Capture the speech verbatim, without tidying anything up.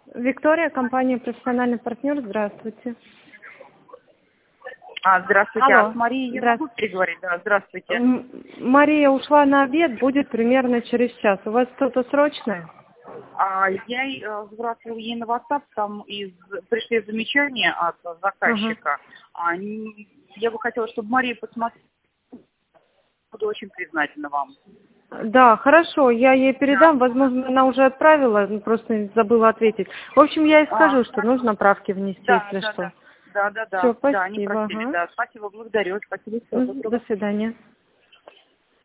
Виктория, компания «Профессиональный партнер». Здравствуйте. А, здравствуйте. Алло. А с Марией я Здравствуйте. могу переговорить? Да, здравствуйте. М, Мария ушла на обед, будет примерно через час. У вас что-то срочное? А, я ей, э, сбрасывала ей на WhatsApp, там из, пришли замечания от заказчика. А, н- я бы хотела, чтобы Мария посмотрела. Буду очень признательна вам. Да, хорошо, я ей передам. Возможно, она уже отправила, ну, просто забыла ответить. В общем, я ей А, скажу, что нужно правки внести, да, если да, что. да. Да, да, Все, да. Да, они спасибо. просили, Ага. да. Спасибо, благодарю. Спасибо, всего М, доброго. До свидания.